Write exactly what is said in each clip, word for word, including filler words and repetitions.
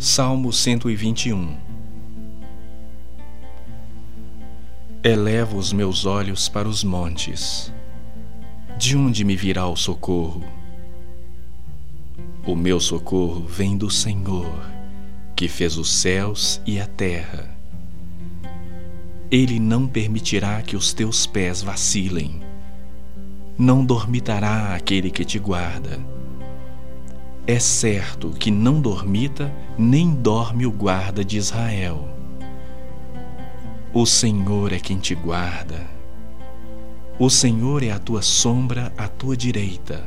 Salmo cento e vinte e um. Elevo os meus olhos para os montes. De onde me virá o socorro? O meu socorro vem do Senhor, que fez os céus e a terra. Ele não permitirá que os teus pés vacilem. Não dormitará aquele que te guarda. É certo que não dormita, nem dorme o guarda de Israel. O Senhor é quem te guarda. O Senhor é a tua sombra à tua direita.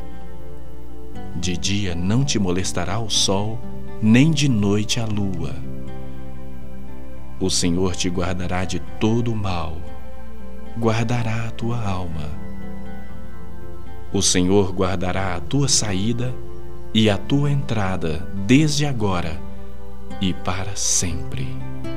De dia não te molestará o sol, nem de noite a lua. O Senhor te guardará de todo o mal, guardará a tua alma. O Senhor guardará a tua saída e a tua entrada desde agora e para sempre.